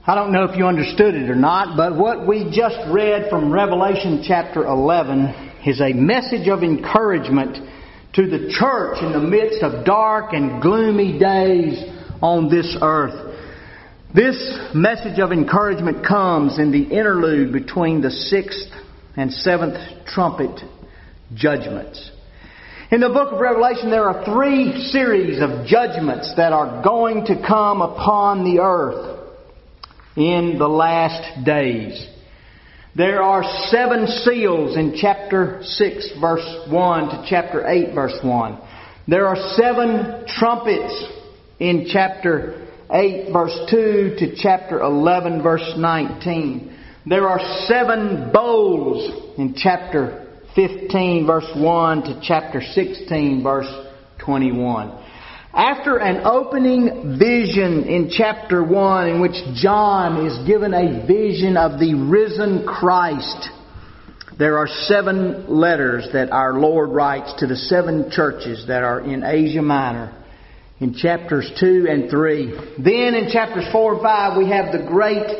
I don't know if you understood it or not, but what we just read from Revelation chapter 11 is a message of encouragement to the church in the midst of dark and gloomy days on this earth. This message of encouragement comes in the interlude between the sixth and seventh trumpet judgments. In the book of Revelation, there are three series of judgments that are going to come upon the earth in the last days. There are 7 seals in chapter 6 verse 1 to chapter 8 verse 1. There are 7 trumpets in chapter 8 verse 2 to chapter 11 verse 19. There are 7 bowls in chapter 15 verse 1 to chapter 16 verse 21. After an opening vision in chapter 1 in which John is given a vision of the risen Christ, there are 7 letters that our Lord writes to the 7 churches that are in Asia Minor in chapters 2 and 3. Then in chapters 4 and 5 we have the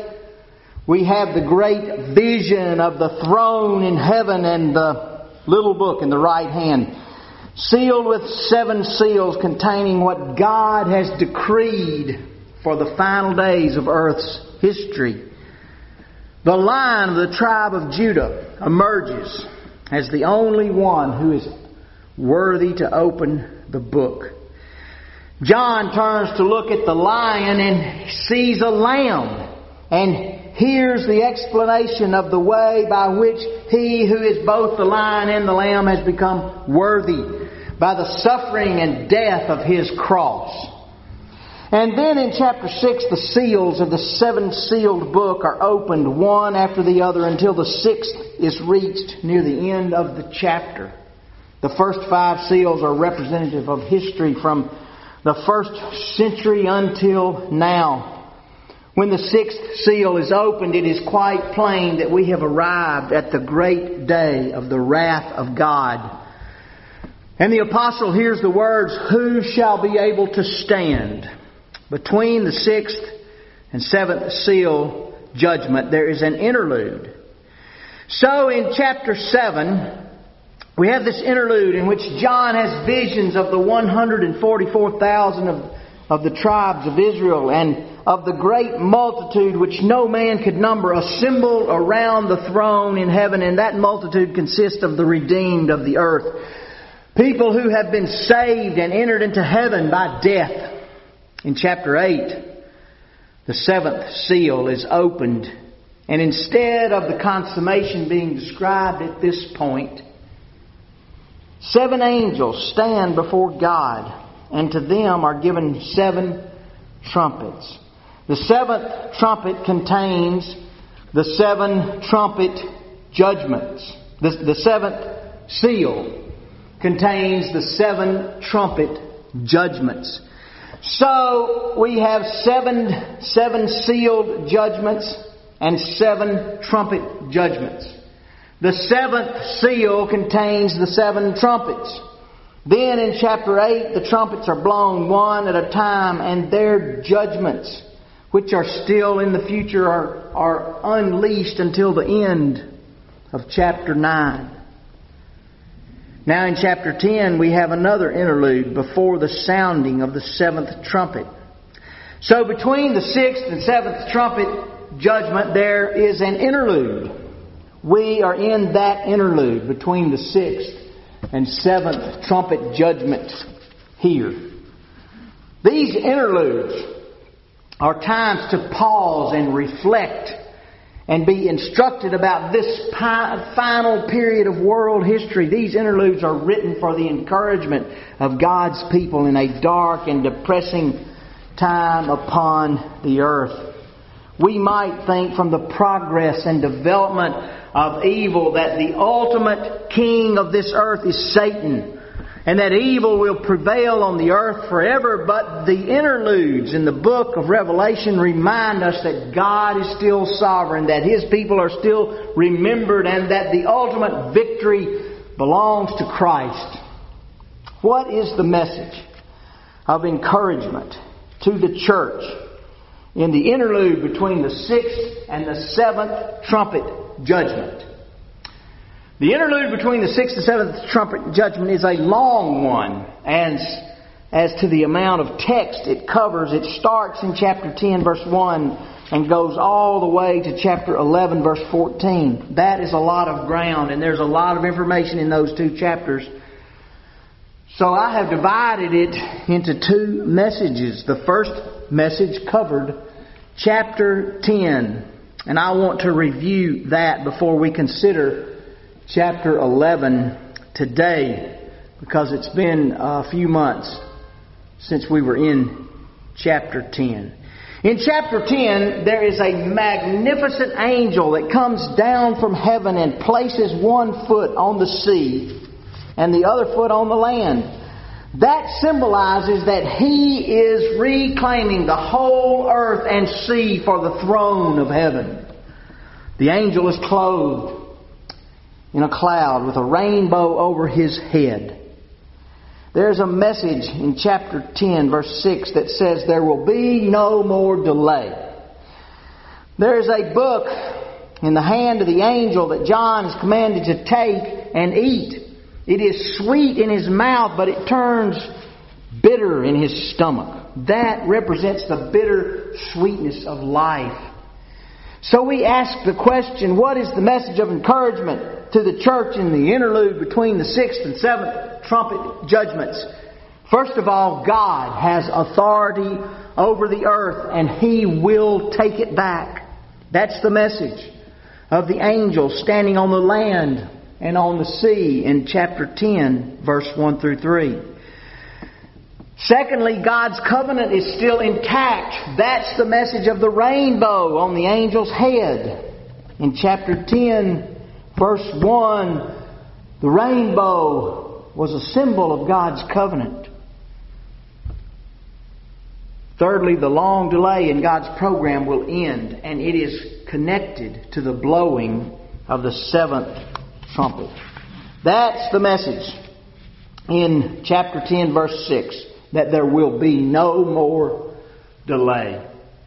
great vision of the throne in heaven and the little book in the right hand, sealed with 7 seals containing what God has decreed for the final days of earth's history. The Lion of the tribe of Judah emerges as the only one who is worthy to open the book. John turns to look at the lion and sees a lamb and hears the explanation of the way by which He who is both the lion and the lamb has become worthy by the suffering and death of His cross. And then in chapter 6, the seals of the 7 sealed book are opened one after the other until the 6th is reached near the end of the chapter. The first 5 seals are representative of history from the 1st century until now. When the 6th seal is opened, it is quite plain that we have arrived at the great day of the wrath of God. And the apostle hears the words, "Who shall be able to stand?" Between the 6th and 7th seal judgment, there is an interlude. So in chapter 7, we have this interlude in which John has visions of the 144,000 of the tribes of Israel and of the great multitude which no man could number assembled around the throne in heaven. And that multitude consists of the redeemed of the earth. People who have been saved and entered into heaven by death. In chapter 8, the 7th seal is opened. And instead of the consummation being described at this point, 7 angels stand before God, and to them are given 7 trumpets. The 7th trumpet contains the 7 trumpet judgments. The 7th seal contains the 7 trumpet judgments. So we have 7 sealed judgments and 7 trumpet judgments. The 7th seal contains the 7 trumpets. Then in chapter 8, the trumpets are blown one at a time, and their judgments, which are still in the future, are unleashed until the end of chapter 9. Now in chapter 10, we have another interlude before the sounding of the 7th trumpet. So between the 6th and 7th trumpet judgment, there is an interlude. We are in that interlude between the 6th and 7th trumpet judgment here. These interludes are times to pause and reflect and be instructed about this final period of world history. These interludes are written for the encouragement of God's people in a dark and depressing time upon the earth. We might think from the progress and development of evil that the ultimate king of this earth is Satan, and that evil will prevail on the earth forever. But the interludes in the book of Revelation remind us that God is still sovereign, that His people are still remembered, and that the ultimate victory belongs to Christ. What is the message of encouragement to the church in the interlude between the sixth and the seventh trumpet judgment. The interlude between the sixth and seventh trumpet judgment is a long one. As to the amount of text it covers, it starts in chapter 10, verse 1, and goes all the way to chapter 11, verse 14. That is a lot of ground, and there's a lot of information in those two chapters. So I have divided it into two messages. The first message covered chapter 10, and I want to review that before we consider chapter 11 today, because it's been a few months since we were in chapter 10. In chapter 10, there is a magnificent angel that comes down from heaven and places one foot on the sea and the other foot on the land. That symbolizes that He is reclaiming the whole earth and sea for the throne of heaven. The angel is clothed in a cloud with a rainbow over his head. There's a message in chapter 10, verse 6 that says there will be no more delay. There's a book in the hand of the angel that John is commanded to take and eat. It is sweet in his mouth, but it turns bitter in his stomach. That represents the bitter sweetness of life. So we ask the question, what is the message of encouragement to the church in the interlude between the sixth and seventh trumpet judgments? First of all, God has authority over the earth, and He will take it back. That's the message of the angel standing on the land and on the sea in chapter 10, verse 1 through 3. Secondly, God's covenant is still intact. That's the message of the rainbow on the angel's head. In chapter 10, verse 1, the rainbow was a symbol of God's covenant. Thirdly, the long delay in God's program will end, and it is connected to the blowing of the seventh trumpet. That's the message in chapter 10, verse 6. That there will be no more delay.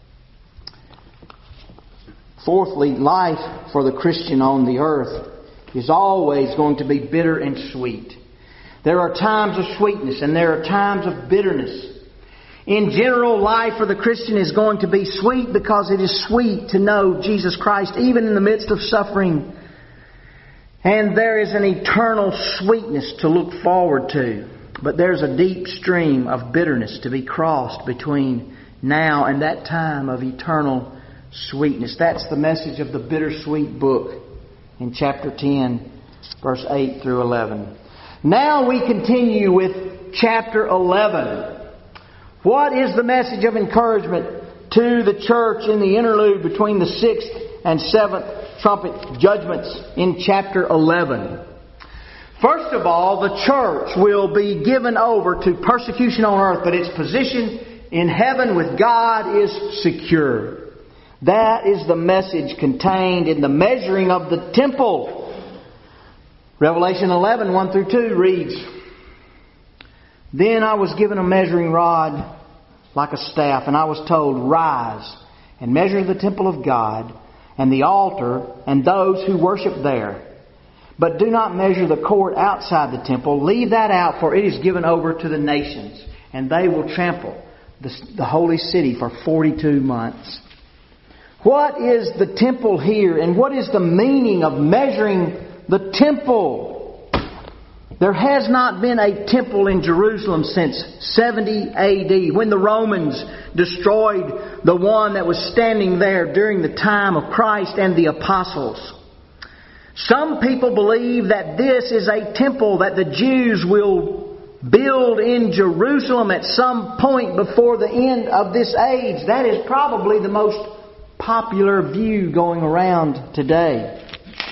Fourthly, life for the Christian on the earth is always going to be bitter and sweet. There are times of sweetness and there are times of bitterness. In general, life for the Christian is going to be sweet because it is sweet to know Jesus Christ even in the midst of suffering. And there is an eternal sweetness to look forward to. But there's a deep stream of bitterness to be crossed between now and that time of eternal sweetness. That's the message of the bittersweet book in chapter 10, verse 8 through 11. Now we continue with chapter 11. What is the message of encouragement to the church in the interlude between the sixth and seventh trumpet judgments in chapter 11? First of all, the church will be given over to persecution on earth, but its position in heaven with God is secure. That is the message contained in the measuring of the temple. Revelation 11, 1 through 2 reads, Then I was given a measuring rod like a staff, and I was told, Rise and measure the temple of God and the altar and those who worship there. But do not measure the court outside the temple. Leave that out, for it is given over to the nations, and they will trample the holy city for 42 months. What is the temple here, and what is the meaning of measuring the temple? There has not been a temple in Jerusalem since 70 AD, when the Romans destroyed the one that was standing there during the time of Christ and the apostles. Some people believe that this is a temple that the Jews will build in Jerusalem at some point before the end of this age. That is probably the most popular view going around today.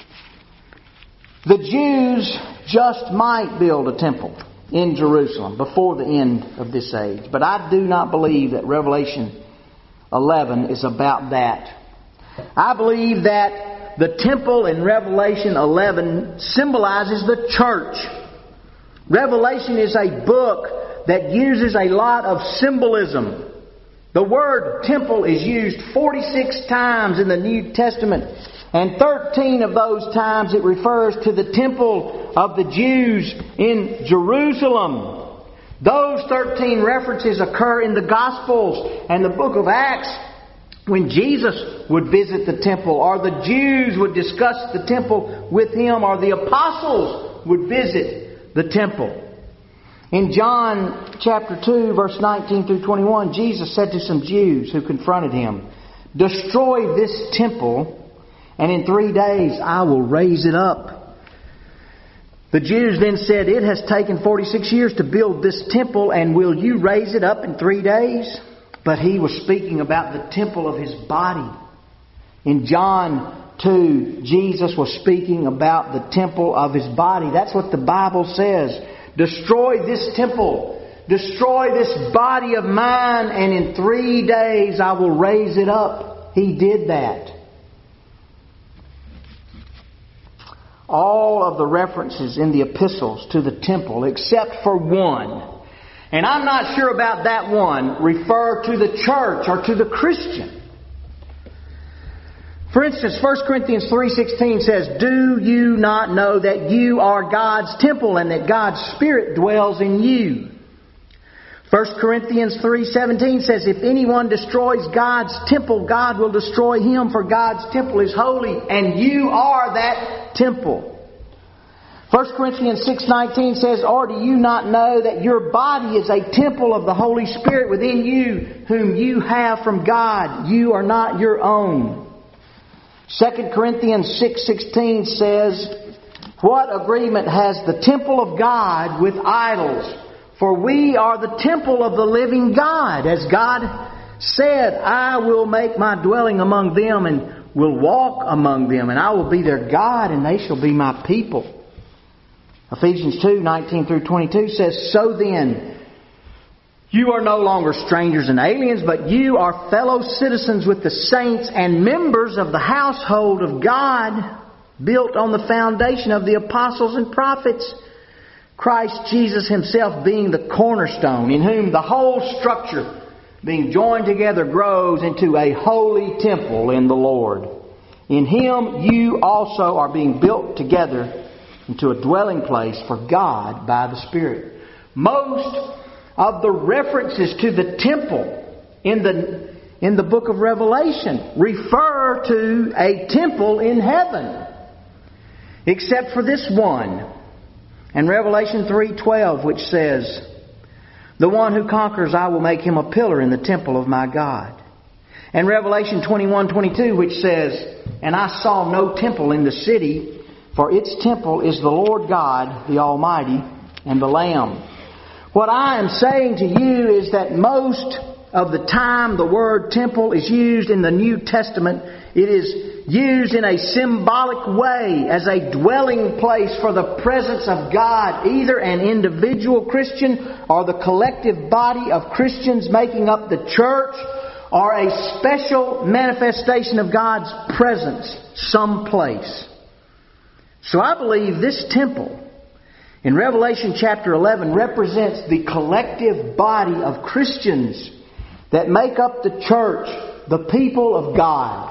The Jews just might build a temple in Jerusalem before the end of this age. But I do not believe that Revelation 11 is about that. I believe that the temple in Revelation 11 symbolizes the church. Revelation is a book that uses a lot of symbolism The word temple is used 46 times in the New Testament, and 13 of those times it refers to the temple of the Jews in Jerusalem. Those 13 references occur in the Gospels and the book of Acts when Jesus would visit the temple, or the Jews would discuss the temple with Him, or the apostles would visit the temple. In John chapter 2, verse 19 through 21, Jesus said to some Jews who confronted Him, "Destroy this temple, and in 3 days I will raise it up." The Jews then said, "It has taken 46 years to build this temple, and will you raise it up in 3 days?" But He was speaking about the temple of His body. In John 2, Jesus was speaking about the temple of His body. That's what the Bible says. Destroy this temple. Destroy this body of mine, and in 3 days I will raise it up. He did that. All of the references in the epistles to the temple, except for one, and I'm not sure about that one, refer to the church or to the Christian. For instance, 1 Corinthians 3:16 says, "Do you not know that you are God's temple and that God's Spirit dwells in you?" 1 Corinthians 3:17 says, "If anyone destroys God's temple, God will destroy him, for God's temple is holy, and you are that temple." 1 Corinthians 6:19 says, "Or do you not know that your body is a temple of the Holy Spirit within you, whom you have from God? You are not your own." 2 Corinthians 6:16 says, "What agreement has the temple of God with idols? For we are the temple of the living God. As God said, I will make my dwelling among them and will walk among them, and I will be their God, and they shall be my people." Ephesians 2:19 through 22 says, "So then, you are no longer strangers and aliens, but you are fellow citizens with the saints and members of the household of God, built on the foundation of the apostles and prophets, Christ Jesus Himself being the cornerstone, in whom the whole structure, being joined together, grows into a holy temple in the Lord. In Him you also are being built together into a dwelling place for God by the Spirit." Most of the references to the temple in the book of Revelation refer to a temple in heaven, except for this one. And Revelation 3:12, which says, "The one who conquers, I will make him a pillar in the temple of my God." And Revelation 21:22, which says, "And I saw no temple in the city, for its temple is the Lord God, the Almighty, and the Lamb." What I am saying to you is that most of the time the word temple is used in the New Testament, it is used in a symbolic way as a dwelling place for the presence of God, either an individual Christian or the collective body of Christians making up the church, or a special manifestation of God's presence someplace. So I believe this temple in Revelation chapter 11 represents the collective body of Christians that make up the church, the people of God.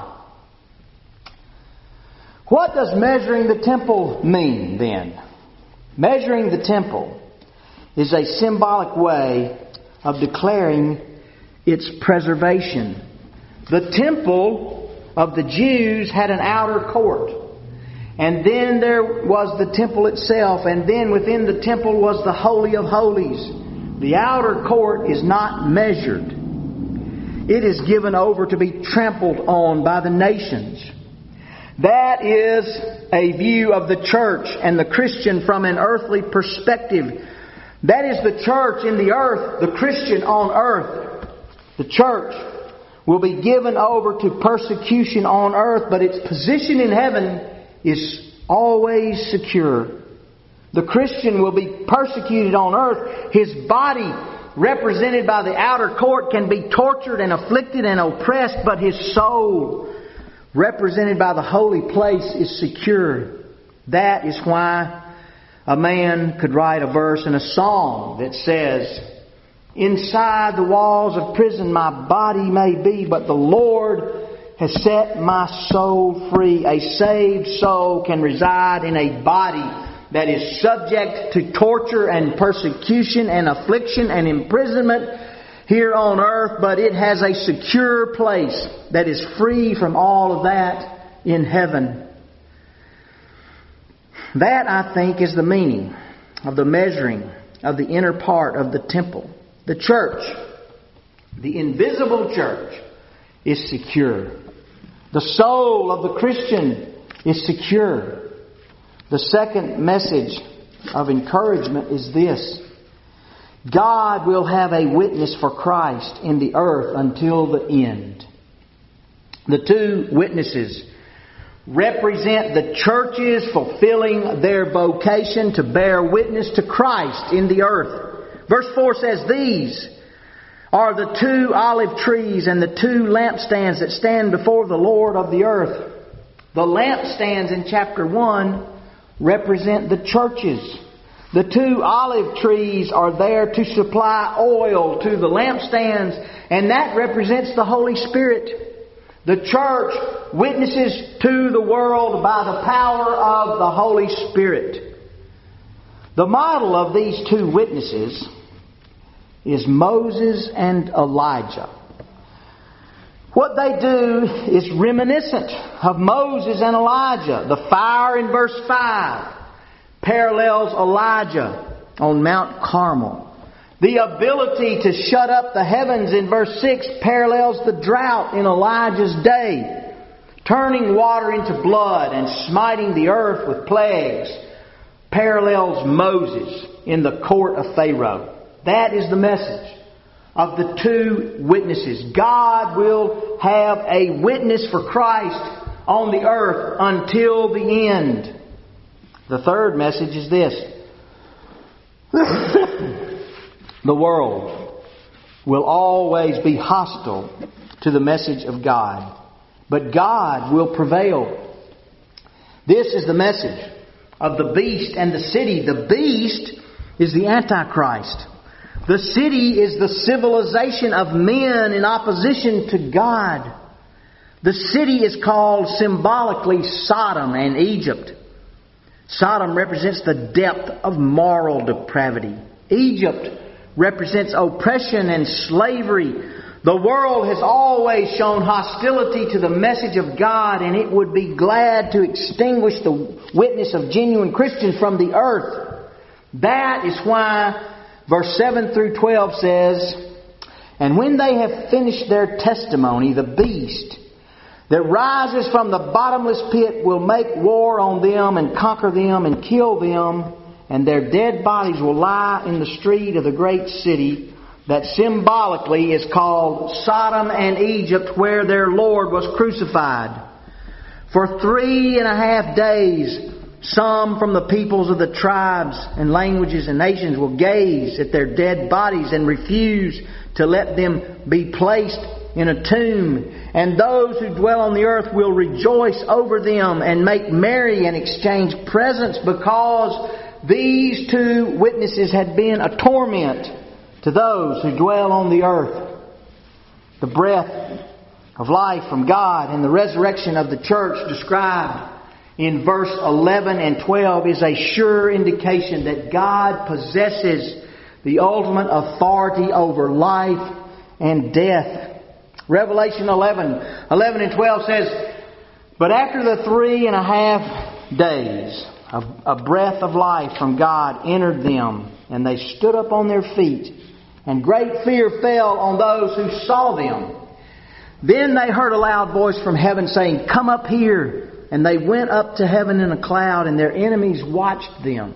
What does measuring the temple mean then? Measuring the temple is a symbolic way of declaring its preservation. The temple of the Jews had an outer court. And then there was the temple itself, and then within the temple was the Holy of Holies. The outer court is not measured. It is given over to be trampled on by the nations. That is a view of the church and the Christian from an earthly perspective. That is the church in the earth, the Christian on earth. The church will be given over to persecution on earth, but its position in heaven is always secure. The Christian will be persecuted on earth. His body, represented by the outer court, can be tortured and afflicted and oppressed, but his soul, represented by the holy place, is secure. That is why a man could write a verse in a song that says, Inside the walls of prison my body may be, but the Lord has set my soul free. A saved soul can reside in a body that is subject to torture and persecution and affliction and imprisonment here on earth, but it has a secure place that is free from all of that in heaven. That, I think, is the meaning of the measuring of the inner part of the temple. The church, the invisible church, is secure. The soul of the Christian is secure. The second message of encouragement is this: God will have a witness for Christ in the earth until the end. The two witnesses represent the churches fulfilling their vocation to bear witness to Christ in the earth. Verse 4 says, "These are the two olive trees and the two lampstands that stand before the Lord of the earth." The lampstands in chapter 1 represent the churches. The two olive trees are there to supply oil to the lampstands, and that represents the Holy Spirit. The church witnesses to the world by the power of the Holy Spirit. The model of these two witnesses is Moses and Elijah. What they do is reminiscent of Moses and Elijah. The fire in verse 5 parallels Elijah on Mount Carmel. The ability to shut up the heavens in verse 6 parallels the drought in Elijah's day. Turning water into blood and smiting the earth with plagues parallels Moses in the court of Pharaoh. That is the message of the two witnesses. God will have a witness for Christ on the earth until the end. The third message is this: the world will always be hostile to the message of God, but God will prevail. This is the message of the beast and the city. The beast is the Antichrist. The city is the civilization of men in opposition to God. The city is called symbolically Sodom and Egypt. Sodom represents the depth of moral depravity. Egypt represents oppression and slavery. The world has always shown hostility to the message of God, and it would be glad to extinguish the witness of genuine Christians from the earth. That is why verse 7 through 12 says, "And when they have finished their testimony, the beast that rises from the bottomless pit will make war on them and conquer them and kill them, and their dead bodies will lie in the street of the great city that symbolically is called Sodom and Egypt, where their Lord was crucified. For 3.5 days, some from the peoples of the tribes and languages and nations will gaze at their dead bodies and refuse to let them be placed in a tomb. And those who dwell on the earth will rejoice over them and make merry and exchange presents, because these two witnesses had been a torment to those who dwell on the earth." The breath of life from God and the resurrection of the church described in verse 11 and 12 is a sure indication that God possesses the ultimate authority over life and death. Revelation 11 and 12 says, "But after the 3.5 days, a breath of life from God entered them, and they stood up on their feet, and great fear fell on those who saw them. Then they heard a loud voice from heaven saying, 'Come up here.' And they went up to heaven in a cloud, and their enemies watched them."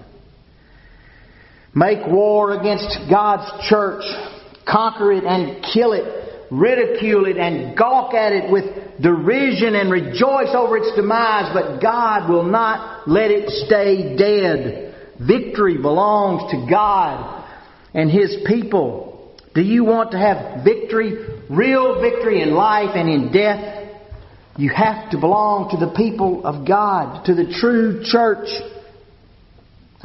Make war against God's church, conquer it and kill it, ridicule it and gawk at it with derision and rejoice over its demise, but God will not let it stay dead. Victory belongs to God and His people. Do you want to have victory, real victory in life and in death? You have to belong to the people of God, to the true church.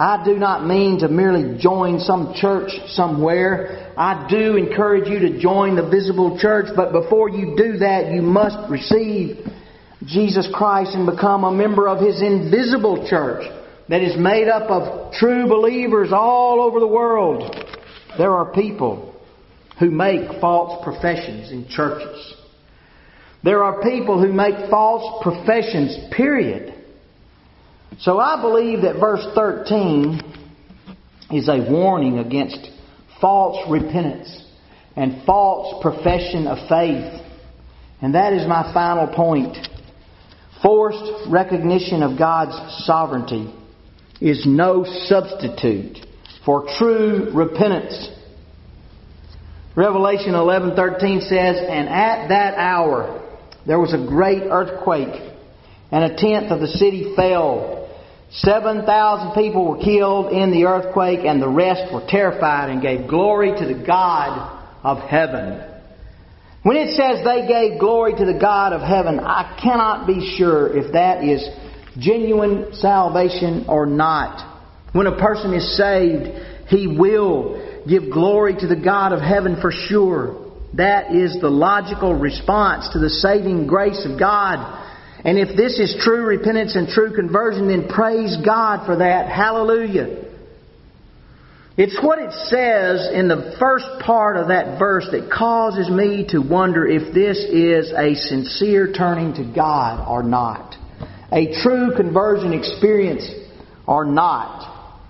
I do not mean to merely join some church somewhere. I do encourage you to join the visible church, but before you do that, you must receive Jesus Christ and become a member of His invisible church that is made up of true believers all over the world. There are people who make false professions in churches. There are people who make false professions, period. So I believe that verse 13 is a warning against false repentance and false profession of faith. And that is my final point. Forced recognition of God's sovereignty is no substitute for true repentance. Revelation 11:13 says, "And at that hour there was a great earthquake, and a tenth of the city fell. 7,000 people were killed in the earthquake, and the rest were terrified and gave glory to the God of heaven." When it says they gave glory to the God of heaven, I cannot be sure if that is genuine salvation or not. When a person is saved, he will give glory to the God of heaven for sure. That is the logical response to the saving grace of God. And if this is true repentance and true conversion, then praise God for that. Hallelujah. It's what it says in the first part of that verse that causes me to wonder if this is a sincere turning to God or not. A true conversion experience or not.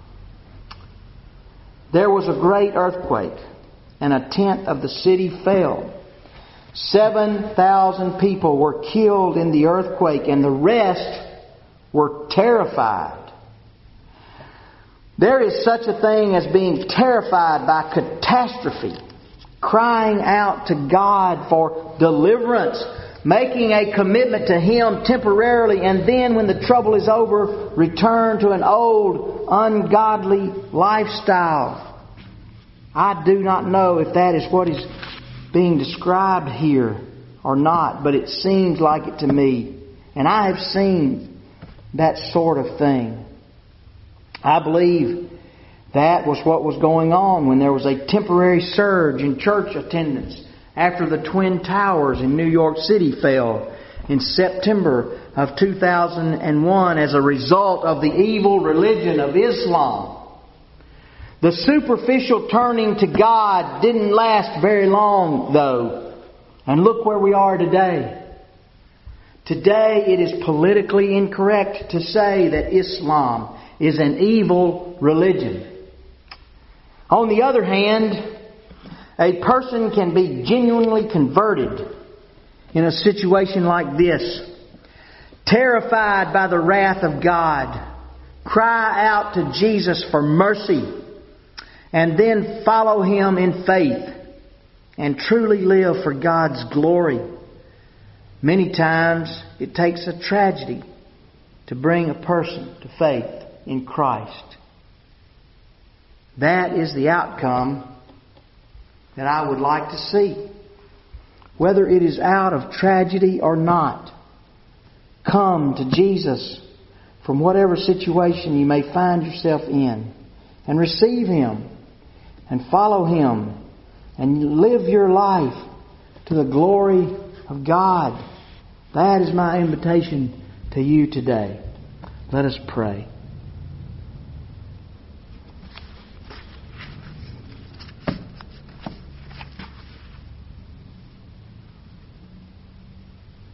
There was a great earthquake, and a tenth of the city fell. 7,000 people were killed in the earthquake, and the rest were terrified. There is such a thing as being terrified by catastrophe, crying out to God for deliverance, making a commitment to Him temporarily, and then when the trouble is over, return to an old, ungodly lifestyle. I do not know if that is what is being described here or not, but it seems like it to me. And I have seen that sort of thing. I believe that was what was going on when there was a temporary surge in church attendance after the Twin Towers in New York City fell in September of 2001 as a result of the evil religion of Islam. The superficial turning to God didn't last very long, though. And look where we are today. Today it is politically incorrect to say that Islam is an evil religion. On the other hand, a person can be genuinely converted in a situation like this. Terrified by the wrath of God, cry out to Jesus for mercy, and then follow Him in faith and truly live for God's glory. Many times it takes a tragedy to bring a person to faith in Christ. That is the outcome that I would like to see. Whether it is out of tragedy or not, come to Jesus from whatever situation you may find yourself in and receive Him and follow Him and live your life to the glory of God. That is my invitation to you today. Let us pray.